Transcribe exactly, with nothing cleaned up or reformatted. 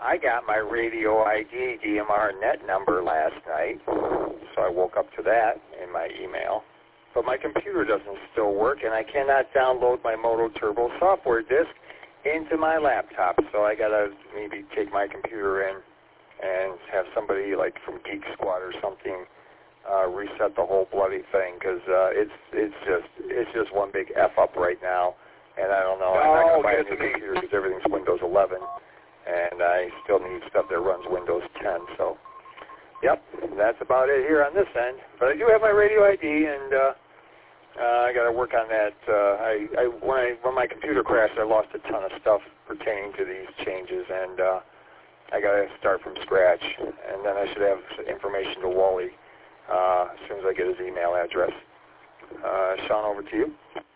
I got my radio I D D M R net number last night, so I woke up to that in my email. But my computer doesn't still work, and I cannot download my Moto Turbo software disk into my laptop. So I got to maybe take my computer in and have somebody like from Geek Squad or something uh, reset the whole bloody thing, because uh, it's it's just it's just one big F up right now. And I don't know, I'm not going to buy a new computer because everything's Windows eleven, and I still need stuff that runs Windows ten. So, yep, that's about it here on this end. But I do have my radio I D, and uh, uh, I got to work on that. Uh, I, I when I when my computer crashed, I lost a ton of stuff pertaining to these changes, and uh, I got to start from scratch. And then I should have information to Wally uh, as soon as I get his email address. Uh, Sean, over to you.